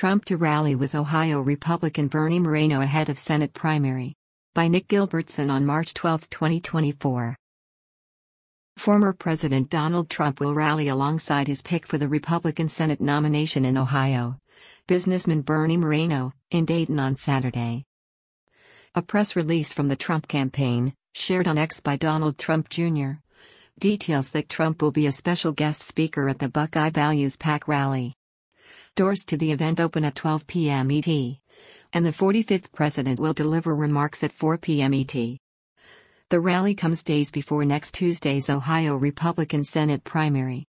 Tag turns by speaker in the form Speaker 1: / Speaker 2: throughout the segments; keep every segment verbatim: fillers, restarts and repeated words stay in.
Speaker 1: Trump to rally with Ohio Republican Bernie Moreno ahead of Senate primary. By Nick Gilbertson on March twelfth, twenty twenty-four. Former President Donald Trump will rally alongside his pick for the Republican Senate nomination in Ohio, businessman Bernie Moreno, in Dayton on Saturday. A press release from the Trump campaign, shared on X by Donald Trump Junior, details that Trump will be a special guest speaker at the Buckeye Values PAC rally. Doors to the event open at twelve p m E T, and the forty-fifth president will deliver remarks at four p m E T. The rally comes days before next Tuesday's Ohio Republican Senate primary.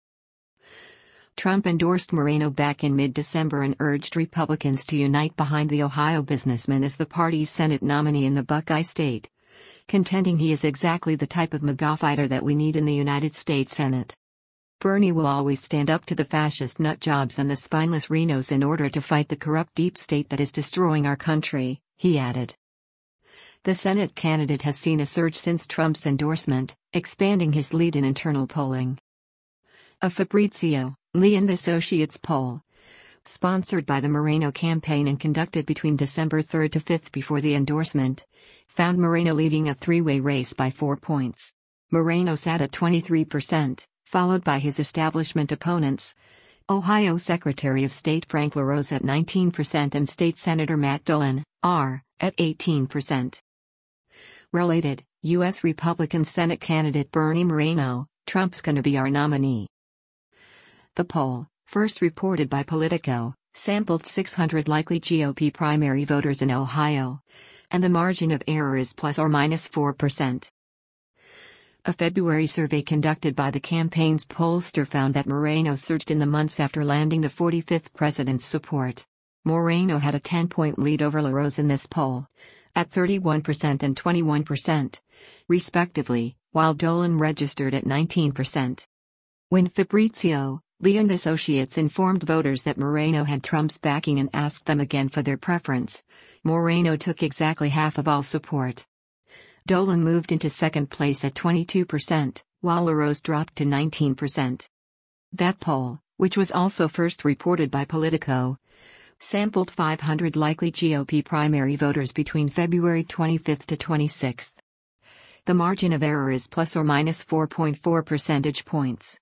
Speaker 1: Trump endorsed Moreno back in mid-December and urged Republicans to unite behind the Ohio businessman as the party's Senate nominee in the Buckeye State, contending he is exactly the type of MAGA fighter that we need in the United States Senate. Bernie will always stand up to the fascist nutjobs and the spineless Renos in order to fight the corrupt deep state that is destroying our country, he added. The Senate candidate has seen a surge since Trump's endorsement, expanding his lead in internal polling. A Fabrizio Lee and Associates poll, sponsored by the Moreno campaign and conducted between December third to fifth before the endorsement, found Moreno leading a three-way race by four points. Moreno sat at twenty-three percent, followed by his establishment opponents, Ohio Secretary of State Frank LaRose at nineteen percent and State Senator Matt Dolan, R, at eighteen percent. Related, U S Republican Senate candidate Bernie Moreno, Trump's gonna be our nominee. The poll, first reported by Politico, sampled six hundred likely G O P primary voters in Ohio, and the margin of error is plus or minus four percent. A February survey conducted by the campaign's pollster found that Moreno surged in the months after landing the forty-fifth president's support. Moreno had a ten-point lead over LaRose in this poll, at thirty-one percent and twenty-one percent, respectively, while Dolan registered at nineteen percent. When Fabrizio Lee and Associates informed voters that Moreno had Trump's backing and asked them again for their preference, Moreno took exactly half of all support. Dolan moved into second place at twenty-two percent, while LaRose dropped to nineteen percent. That poll, which was also first reported by Politico, sampled five hundred likely G O P primary voters between February twenty-fifth to twenty-sixth. The margin of error is plus or minus four point four percentage points.